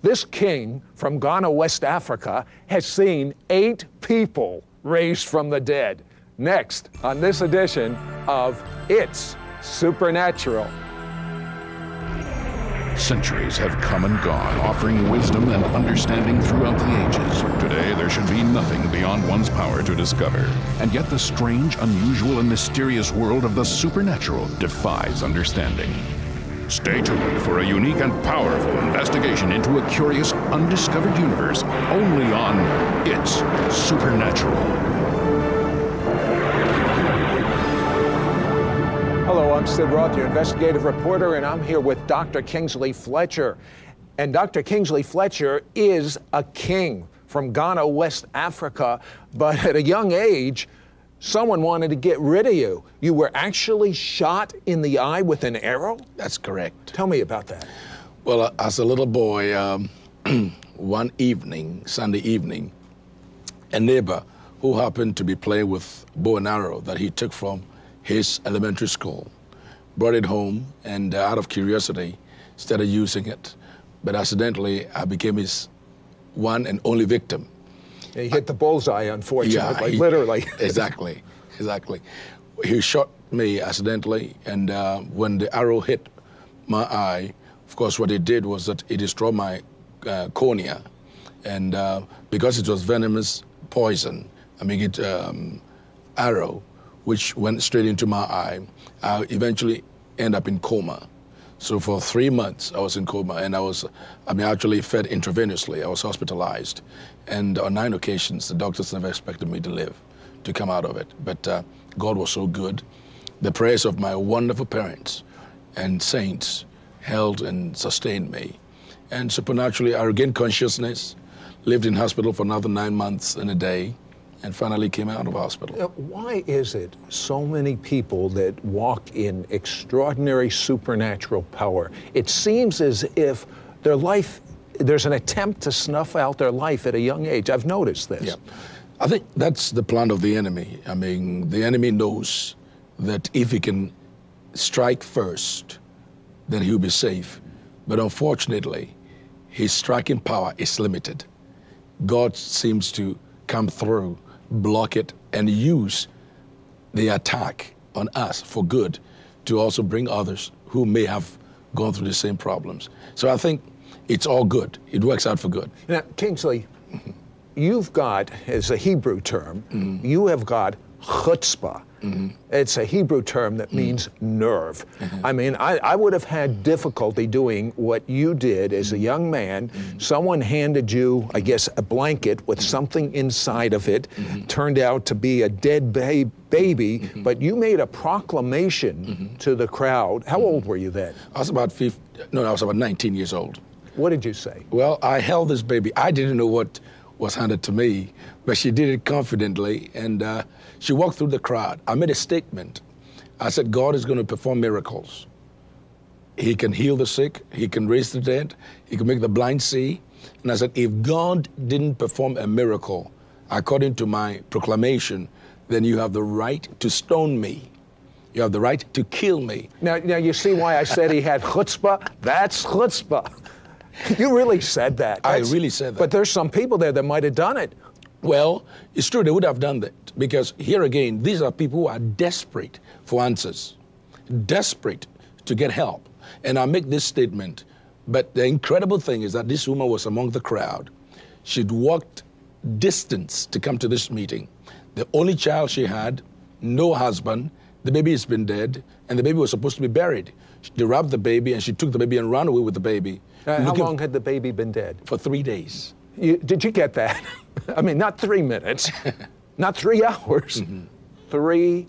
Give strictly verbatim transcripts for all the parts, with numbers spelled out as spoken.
This king from Ghana, West Africa, has seen eight people raised from the dead. Next on this edition of It's Supernatural. Centuries have come and gone, offering wisdom and understanding throughout the ages. Today, there should be nothing beyond one's power to discover. And yet the strange, unusual, and mysterious world of the supernatural defies understanding. Stay tuned for a unique and powerful investigation into a curious, undiscovered universe, only on It's Supernatural. Hello, I'm Sid Roth, your investigative reporter, and I'm here with Doctor Kingsley Fletcher. And Doctor Kingsley Fletcher is a king from Ghana, West Africa, but at a young age, someone wanted to get rid of you. You were actually shot in the eye with an arrow? That's correct. Tell me about that. Well, uh, as a little boy, um, one evening, Sunday evening, a neighbor who happened to be playing with bow and arrow that he took from his elementary school brought it home, and uh, out of curiosity, started using it. But accidentally, I became his one and only victim. He hit the bullseye, unfortunately, yeah, he, literally. Exactly, exactly. He shot me accidentally, and uh, when the arrow hit my eye, of course, what it did was that it destroyed my uh, cornea. And uh, because it was venomous poison, I mean, it um, arrow, which went straight into my eye, I eventually ended up in coma. So for three months, I was in coma, and I was, I mean, actually fed intravenously. I was hospitalized. And on nine occasions, the doctors never expected me to live, to come out of it. But uh, God was so good. The prayers of my wonderful parents and saints held and sustained me. And supernaturally, I regained consciousness, lived in hospital for another nine months and a day, and finally came out of hospital. Uh, why is it so many people that walk in extraordinary supernatural power? It seems as if their life, there's an attempt to snuff out their life at a young age. I've noticed this. Yeah. I think that's the plan of the enemy. I mean, the enemy knows that if he can strike first, then he'll be safe. But unfortunately, his striking power is limited. God seems to come through, block it, and use the attack on us for good to also bring others who may have gone through the same problems. So I think it's all good. It works out for good. Now, Kingsley, mm-hmm. you've got, as a Hebrew term, mm-hmm. you have got chutzpah. Mm-hmm. It's a Hebrew term that means mm-hmm. nerve. Mm-hmm. I mean, I, I would have had difficulty doing what you did as a young man. Mm-hmm. Someone handed you, I guess, a blanket with mm-hmm. something inside of it, mm-hmm. turned out to be a dead ba- baby, mm-hmm. but you made a proclamation mm-hmm. to the crowd. How mm-hmm. old were you then? I was about fifteen, no, I was about nineteen years old. What did you say? Well, I held this baby. I didn't know what was handed to me, but she did it confidently, and uh, she walked through the crowd. I made a statement. I said, God is going to perform miracles. He can heal the sick, he can raise the dead, he can make the blind see. And I said, if God didn't perform a miracle according to my proclamation, then you have the right to stone me. You have the right to kill me. Now, now you see why I said he had chutzpah? That's chutzpah. You really said that. That's, I really said that. But there's some people there that might have done it. Well, it's true, they would have done that. Because here again, these are people who are desperate for answers, desperate to get help. And I make this statement, but the incredible thing is that this woman was among the crowd. She'd walked distance to come to this meeting. The only child she had, no husband, the baby has been dead, and the baby was supposed to be buried. They wrapped the baby, and she took the baby and ran away with the baby. Uh, how long had the baby been dead? For three days. You, did you get that? I mean, not three minutes, not three hours, mm-hmm. three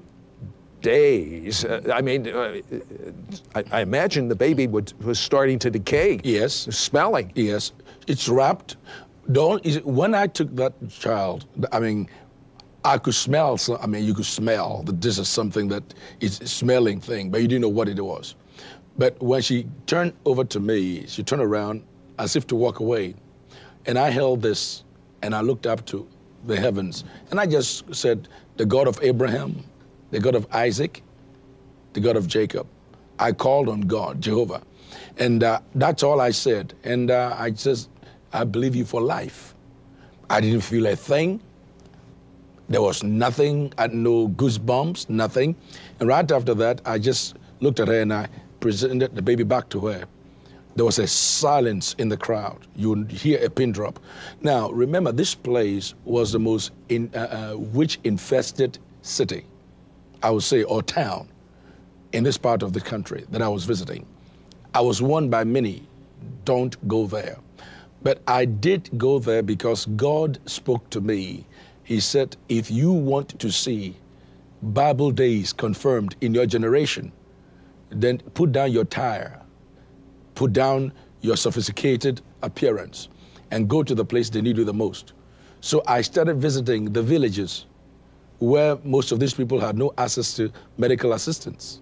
days. Uh, I mean, uh, I, I imagine the baby would, was starting to decay. Yes. Smelling. Yes. It's wrapped. Don't, is it, when I took that child, I mean, I could smell, so, I mean, you could smell that this is something that is a smelling thing, but you didn't know what it was. But when she turned over to me, she turned around as if to walk away. And I held this, and I looked up to the heavens, and I just said, the God of Abraham, the God of Isaac, the God of Jacob. I called on God, Jehovah. And uh, that's all I said. And uh, I just I believe you for life. I didn't feel a thing. There was nothing, I had no goosebumps, nothing. And right after that, I just looked at her and I presented the baby back to her. There was a silence in the crowd. You would hear a pin drop. Now, remember, this place was the most in, uh, uh, witch-infested city, I would say, or town in this part of the country that I was visiting. I was warned by many, don't go there. But I did go there because God spoke to me. He said, if you want to see Bible days confirmed in your generation, then put down your tire, put down your sophisticated appearance, and go to the place they need you the most. So I started visiting the villages where most of these people had no access to medical assistance.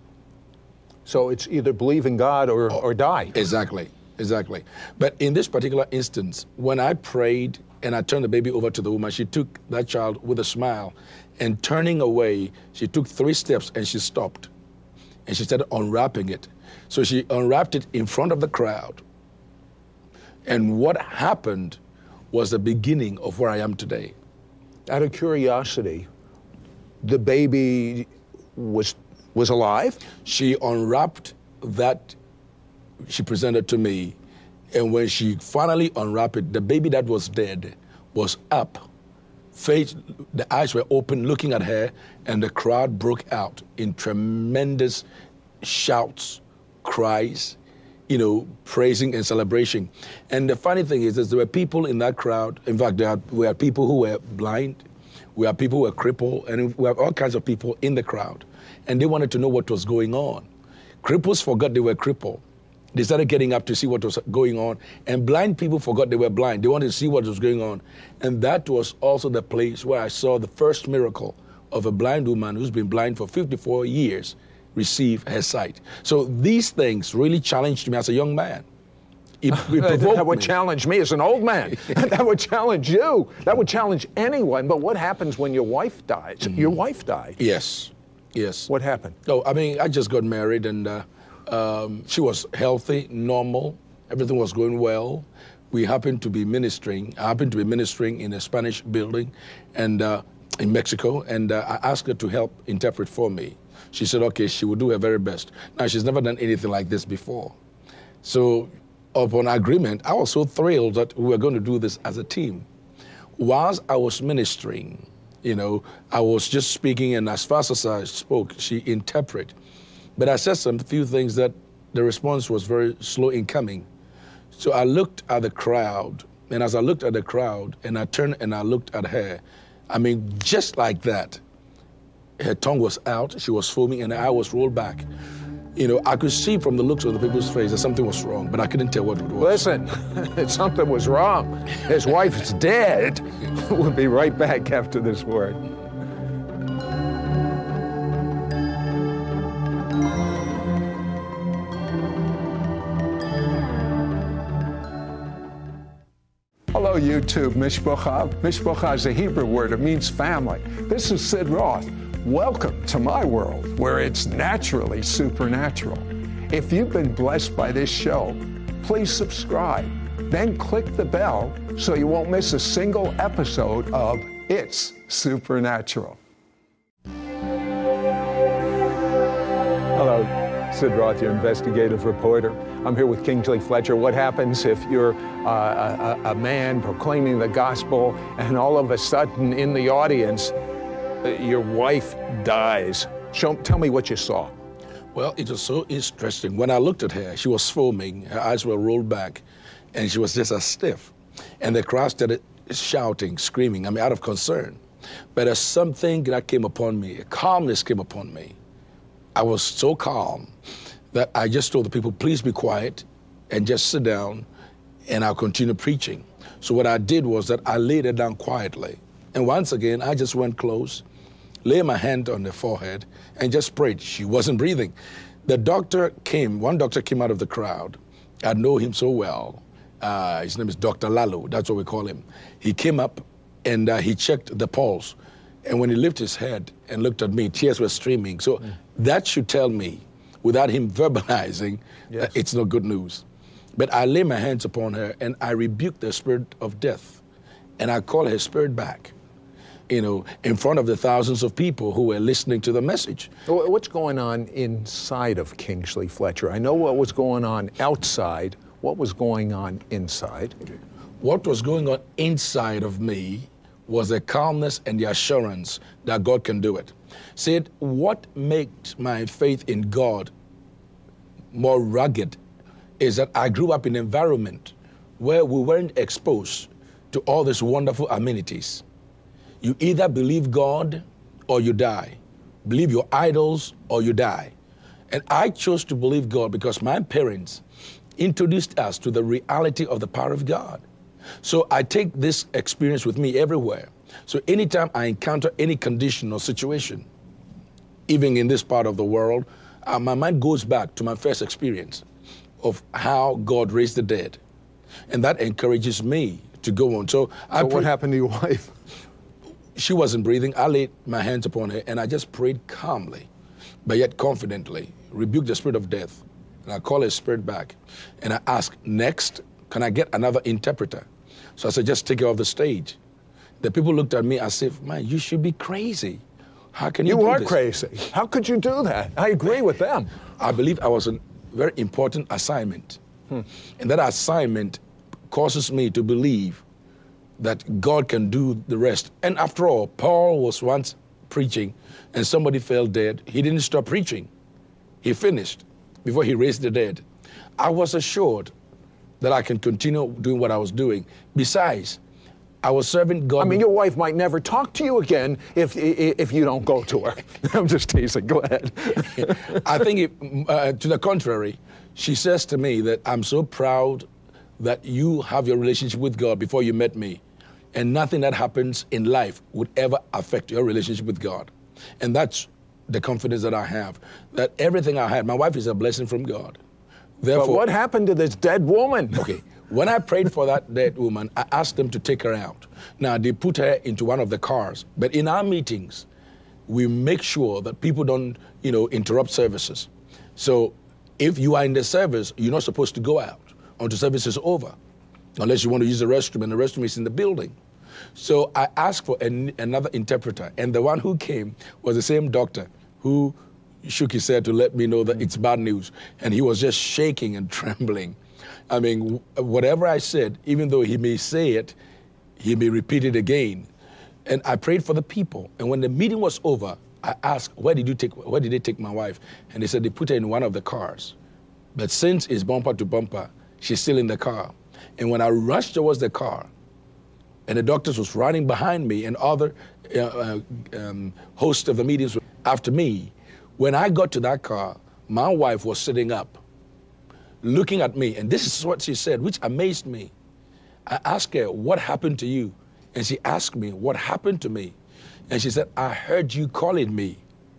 So it's either believe in God or, oh, or die. Exactly, exactly. But in this particular instance, when I prayed and I turned the baby over to the woman, she took that child with a smile, and turning away, she took three steps and she stopped. And she started unwrapping it. So she unwrapped it in front of the crowd. And what happened was the beginning of where I am today. Out of curiosity, the baby was was alive? She unwrapped that she presented to me, and when she finally unwrapped it, the baby that was dead was up. Face, the eyes were open looking at her, and the crowd broke out in tremendous shouts, cries, you know, praising and celebration. And the funny thing is, is there were people in that crowd. In fact, there were people who were blind, we had people who were crippled, and we have all kinds of people in the crowd. And they wanted to know what was going on. Cripples forgot they were crippled. They started getting up to see what was going on. And blind people forgot they were blind. They wanted to see what was going on. And that was also the place where I saw the first miracle of a blind woman who's been blind for fifty-four years receive her sight. So these things really challenged me as a young man. It, it that would me. challenge me as an old man. That would challenge you. That would challenge anyone. But what happens when your wife dies? Mm-hmm. Your wife died. Yes, yes. What happened? Oh, I mean, I just got married, and uh, um, she was healthy, normal. Everything was going well. We happened to be ministering. I happened to be ministering in a Spanish building, and uh, in Mexico, and uh, I asked her to help interpret for me. She said, okay, she would do her very best. Now, she's never done anything like this before. So, upon agreement, I was so thrilled that we were going to do this as a team. Whilst I was ministering, you know, I was just speaking, and as fast as I spoke, she interpreted. But I said some few things that the response was very slow in coming. So I looked at the crowd, and as I looked at the crowd, and I turned and I looked at her, I mean, just like that, her tongue was out, she was foaming, and her eye was rolled back. You know, I could see from the looks on the people's face that something was wrong, but I couldn't tell what it was. Listen, something was wrong. His wife is dead. We'll be right back after this word. Hello, YouTube. Mishpacha. Mishpacha is a Hebrew word. It means family. This is Sid Roth. Welcome to my world, where it's naturally supernatural. If you've been blessed by this show, please subscribe. Then click the bell so you won't miss a single episode of It's Supernatural. Hello, Sid Roth, your investigative reporter. I'm here with Kingsley Fletcher. What happens if you're uh, a, a man proclaiming the gospel and all of a sudden in the audience, your wife dies? Show, tell me what you saw. Well, it was so interesting. When I looked at her, she was foaming, her eyes were rolled back, and she was just as stiff. And the crowd started shouting, screaming, I mean, out of concern. But as something that came upon me, a calmness came upon me. I was so calm that I just told the people, please be quiet and just sit down, and I'll continue preaching. So what I did was that I laid her down quietly. And once again, I just went close, lay my hand on the forehead, and just prayed. She wasn't breathing. The doctor came, one doctor came out of the crowd. I know him so well. Uh, his name is Doctor Lalo, that's what we call him. He came up and uh, he checked the pulse. And when he lifted his head and looked at me, tears were streaming. So mm. that should tell me, without him verbalizing, yes. uh, it's not good news. But I lay my hands upon her and I rebuke the spirit of death. And I call her spirit back, you know, in front of the thousands of people who were listening to the message. What's going on inside of Kingsley Fletcher? I know what was going on outside. What was going on inside? What was going on inside of me was the calmness and the assurance that God can do it. Said, what makes my faith in God more rugged is that I grew up in an environment where we weren't exposed to all these wonderful amenities. You either believe God or you die. Believe your idols or you die. And I chose to believe God because my parents introduced us to the reality of the power of God. So I take this experience with me everywhere. So anytime I encounter any condition or situation, even in this part of the world, uh, my mind goes back to my first experience of how God raised the dead. And that encourages me to go on. So, I so what happened to your wife? She wasn't breathing. I laid my hands upon her and I just prayed calmly, but yet confidently, rebuked the spirit of death. And I call his spirit back. And I asked, next, can I get another interpreter? So I said, just take her off the stage. The people looked at me as if, man, you should be crazy. How can you, you do are this? crazy. How could you do that? I agree with them. I believe I was a very important assignment. Hmm. And that assignment causes me to believe that God can do the rest. And after all, Paul was once preaching and somebody fell dead. He didn't stop preaching. He finished before he raised the dead. I was assured that I can continue doing what I was doing. Besides, I was serving God. I mean, your wife might never talk to you again if if you don't go to her. I'm just teasing. Go ahead. I think, it, uh, to the contrary, she says to me that I'm so proud that you have your relationship with God before you met me, and nothing that happens in life would ever affect your relationship with God. And that's the confidence that I have, that everything I had, my wife is a blessing from God. Therefore, but what happened to this dead woman? Okay, when I prayed for that dead woman, I asked them to take her out. Now, they put her into one of the cars, but in our meetings, we make sure that people don't, you know, interrupt services. So if you are in the service, you're not supposed to go out until service is over, unless you want to use the restroom, and the restroom is in the building. So I asked for an, another interpreter, and the one who came was the same doctor who shook his head to let me know that it's bad news, and he was just shaking and trembling. I mean, whatever I said, even though he may say it, he may repeat it again. And I prayed for the people, and when the meeting was over, I asked, where did you take, where did they take my wife? And they said they put her in one of the cars. But since it's bumper to bumper, she's still in the car. And when I rushed towards the car, and the doctors was running behind me, and other uh, uh, um, hosts of the meetings were after me, when I got to that car, my wife was sitting up, looking at me, and this is what she said, which amazed me. I asked her, what happened to you? And she asked me, what happened to me? And she said, I heard you calling me,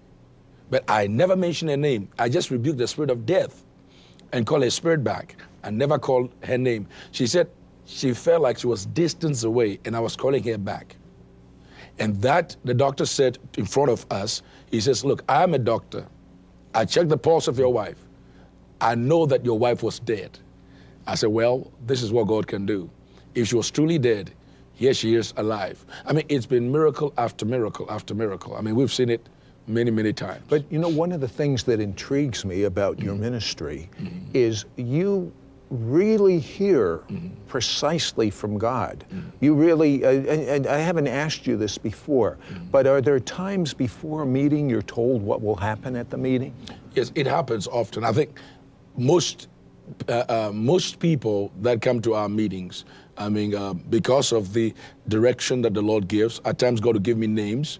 but I never mentioned her name. I just rebuked the spirit of death and called her spirit back. I never called her name. She said she felt like she was distance away, and I was calling her back. And that, the doctor said in front of us, he says, look, I'm a doctor. I checked the pulse of your wife. I know that your wife was dead. I said, well, this is what God can do. If she was truly dead, here she is alive. I mean, it's been miracle after miracle after miracle. I mean, we've seen it many, many times. But you know, one of the things that intrigues me about your ministry mm-hmm. is you really hear mm-hmm. precisely from God. Mm-hmm. You really, uh, and, and I haven't asked you this before, mm-hmm. but are there times before a meeting you're told what will happen at the meeting? Yes, it happens often. I think most uh, uh, most people that come to our meetings, I mean, uh, because of the direction that the Lord gives, at times God will give me names.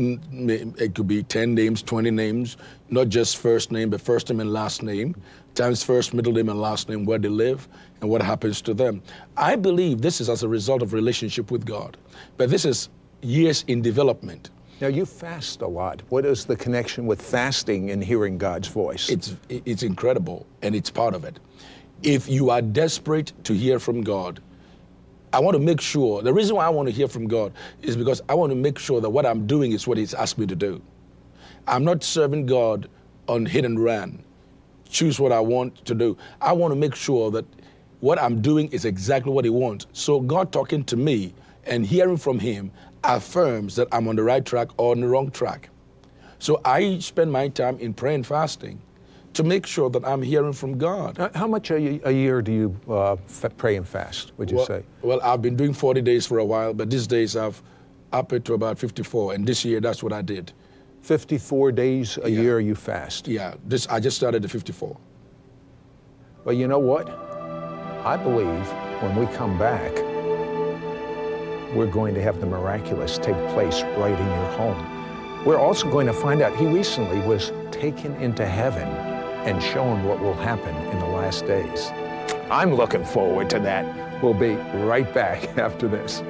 It could be ten names, twenty names, not just first name, but first name and last name, times first, middle name, and last name, where they live, and what happens to them. I believe this is as a result of relationship with God, but this is years in development. Now, you fast a lot. What is the connection with fasting and hearing God's voice? It's, it's incredible, and it's part of it. If you are desperate to hear from God, I want to make sure, the reason why I want to hear from God is because I want to make sure that what I'm doing is what He's asked me to do. I'm not serving God on hit and run, choose what I want to do. I want to make sure that what I'm doing is exactly what he wants. So God talking to me and hearing from him affirms that I'm on the right track or on the wrong track. So I spend my time in prayer and fasting to make sure that I'm hearing from God. Uh, How much a, a year do you uh, f- pray and fast, would you well, say? Well, I've been doing forty days for a while, but these days I've upped it to about fifty-four, and this year that's what I did. fifty-four days a Yeah. year you fast? Yeah, this I just started at fifty-four. Well, you know what? I believe when we come back, we're going to have the miraculous take place right in your home. We're also going to find out, he recently was taken into heaven and shown what will happen in the last days. I'm looking forward to that. We'll be right back after this.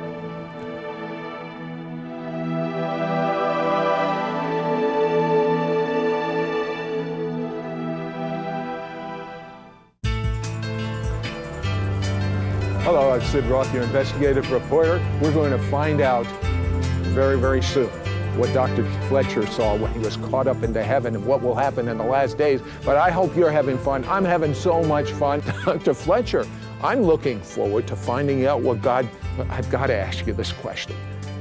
Hello, I'm Sid Roth, your investigative reporter. We're going to find out very, very soon what Doctor Fletcher saw when he was caught up into heaven and what will happen in the last days. But I hope you're having fun. I'm having so much fun. Doctor Fletcher, I'm looking forward to finding out what God, I've got to ask you this question.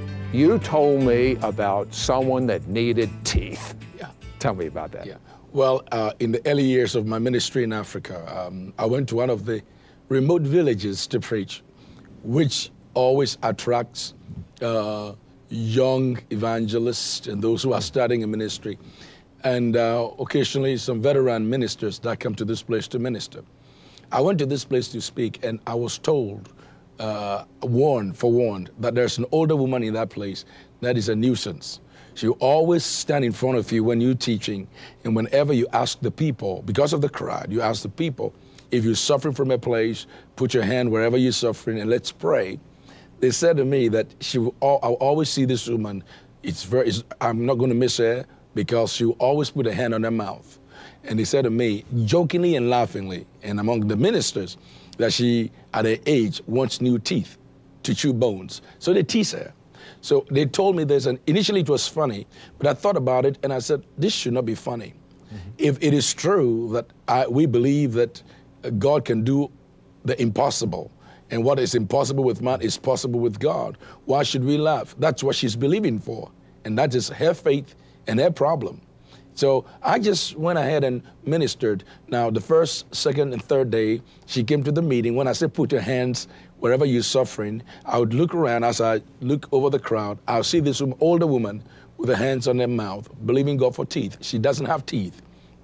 You told me about someone that needed teeth. Yeah. Tell me about that. Yeah. Well, uh, in the early years of my ministry in Africa, um, I went to one of the remote villages to preach, which always attracts uh, young evangelists and those who are starting a ministry, and uh, occasionally some veteran ministers that come to this place to minister. I went to this place to speak, and I was told, uh, warned, forewarned, that there's an older woman in that place that is a nuisance. She will always stand in front of you when you're teaching, and whenever you ask the people, because of the crowd, you ask the people, if you're suffering from a place, put your hand wherever you're suffering and let's pray. They said to me that she will, I'll always see this woman, it's very, it's, I'm not going to miss her because she will always put a hand on her mouth. And they said to me, jokingly and laughingly, and among the ministers, that she, at her age, wants new teeth to chew bones. So they tease her. So they told me there's an, initially it was funny, but I thought about it and I said, this should not be funny. Mm-hmm. If it is true that I, we believe that God can do the impossible, and what is impossible with man is possible with God, why should we laugh? That's what she's believing for, and that is her faith and her problem. So I just went ahead and ministered. Now, the first, second, and third day, she came to the meeting. When I said put your hands wherever you're suffering, I would look around. As I look over the crowd, I'll see this older woman with her hands on her mouth, believing God for teeth. She doesn't have teeth.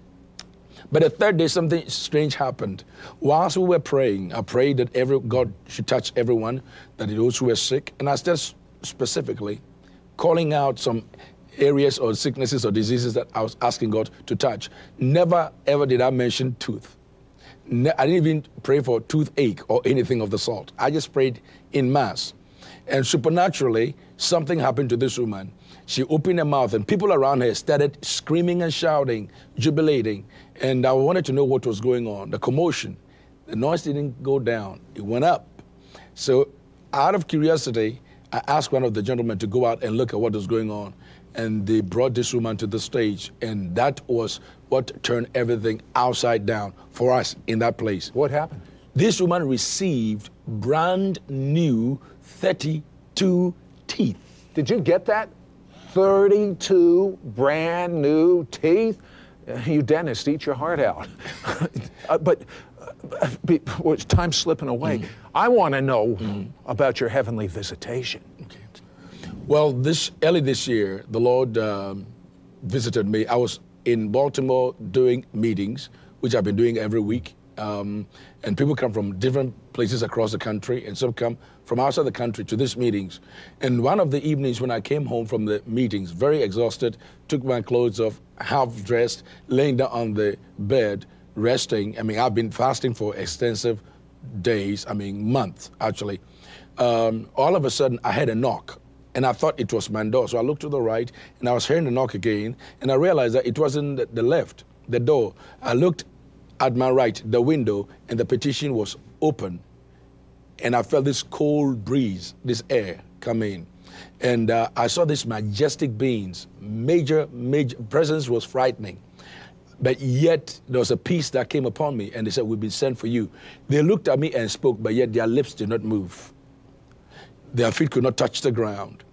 But the third day, something strange happened. Whilst we were praying, I prayed that every God should touch everyone, that those who were sick. And I started specifically calling out some areas or sicknesses or diseases that I was asking God to touch. Never, ever did I mention tooth. Ne- I didn't even pray for toothache or anything of the sort. I just prayed in mass. And supernaturally, something happened to this woman. She opened her mouth and people around her started screaming and shouting, jubilating. And I wanted to know what was going on, the commotion. The noise didn't go down, it went up. So out of curiosity, I asked one of the gentlemen to go out and look at what was going on. And they brought this woman to the stage. And that was what turned everything upside down for us in that place. What happened? This woman received brand new thirty-two teeth. Did you get that? thirty-two brand new teeth? You dentists, eat your heart out. uh, but uh, be, well, time's slipping away. Mm. I want to know mm. about your heavenly visitation. Okay. Well, this early this year, the Lord um, visited me. I was in Baltimore doing meetings, which I've been doing every week. Um, and people come from different places across the country, and some come from outside the country to these meetings. And one of the evenings when I came home from the meetings, very exhausted, took my clothes off, half dressed, laying down on the bed, resting. I mean, I've been fasting for extensive days, I mean, months, actually. Um, all of a sudden, I had a knock. And I thought it was my door. So I looked to the right, and I was hearing the knock again, and I realized that it wasn't the, the left, the door. I looked at my right, the window, and the partition was open. And I felt this cold breeze, this air come in. And uh, I saw these majestic beings, major, major presence was frightening. But yet there was a peace that came upon me, and they said, we've been sent for you. They looked at me and spoke, but yet their lips did not move. Their feet could not touch the ground.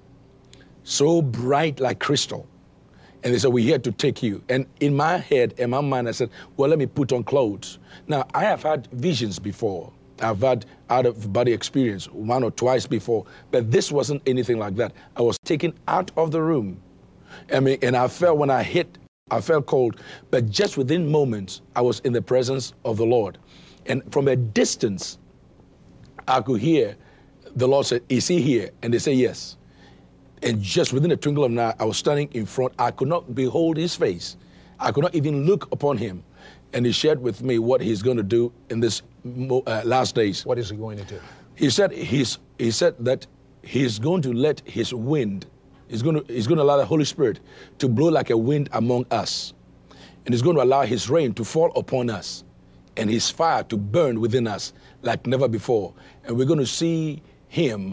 So bright like crystal. And they said, we're here to take you. And in my head, in my mind, I said, well, let me put on clothes. Now, I have had visions before. I've had out-of-body experience one or twice before, but this wasn't anything like that. I was taken out of the room. I mean, and I felt when I hit, I felt cold, but just within moments, I was in the presence of the Lord. And from a distance, I could hear the Lord say, is he here? And they say, yes. And just within a twinkle of an eye, I was standing in front. I could not behold his face. I could not even look upon him. And he shared with me what he's going to do in this uh, last days. What is he going to do? He said he's he said that he's going to let his wind, he's going to he's going to allow the Holy Spirit to blow like a wind among us. And he's going to allow his rain to fall upon us and his fire to burn within us like never before. And we're going to see him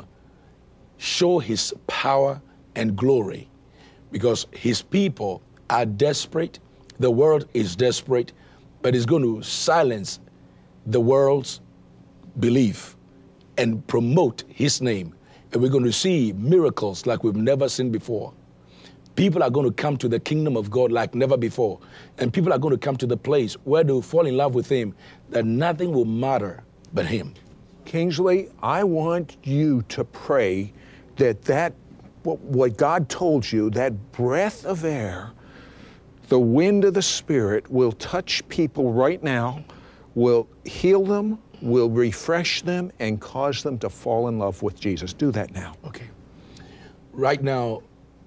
show his power and glory, because his people are desperate. The world is desperate, but he's going to silence the world's belief and promote his name. And we're going to see miracles like we've never seen before. People are going to come to the kingdom of God like never before. And people are going to come to the place where they will fall in love with him, that nothing will matter but him. Kingsley, I want you to pray that that, what, what God told you, that breath of air, the wind of the Spirit will touch people right now, will heal them, will refresh them, and cause them to fall in love with Jesus. Do that now. Okay. Right now,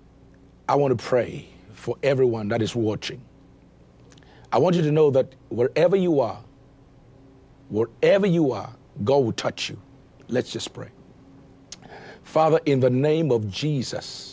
I want to pray for everyone that is watching. I want you to know that wherever you are, wherever you are, God will touch you. Let's just pray. Father, in the name of Jesus,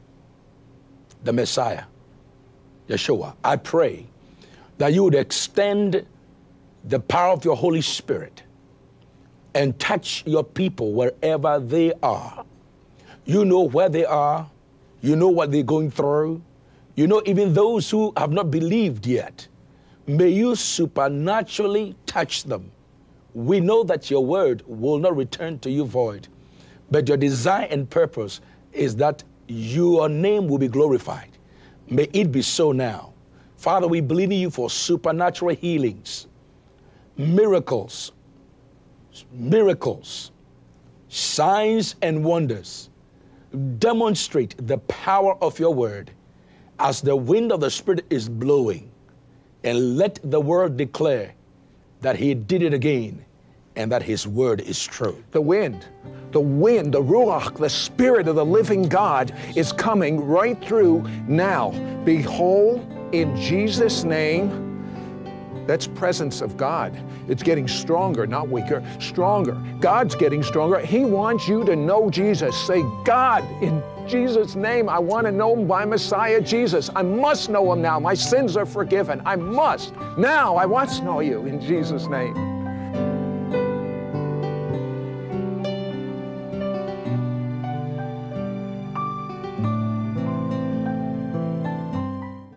the Messiah, Yeshua, I pray that you would extend the power of your Holy Spirit and touch your people wherever they are. You know where they are. You know what they're going through. You know even those who have not believed yet. May you supernaturally touch them. We know that your word will not return to you void, but your design and purpose is that your name will be glorified. May it be so now. Father, we believe in you for supernatural healings, miracles, miracles, signs and wonders. Demonstrate the power of your word as the wind of the Spirit is blowing, and let the world declare that he did it again and that his word is true. The wind, the wind, the Ruach, the Spirit of the living God is coming right through now. Behold, in Jesus' name, that's presence of God. It's getting stronger, not weaker, stronger. God's getting stronger. He wants you to know Jesus. Say, God, in Jesus' name, I want to know my Messiah, Jesus. I must know him now. My sins are forgiven. I must. Now, I want to know you in Jesus' name.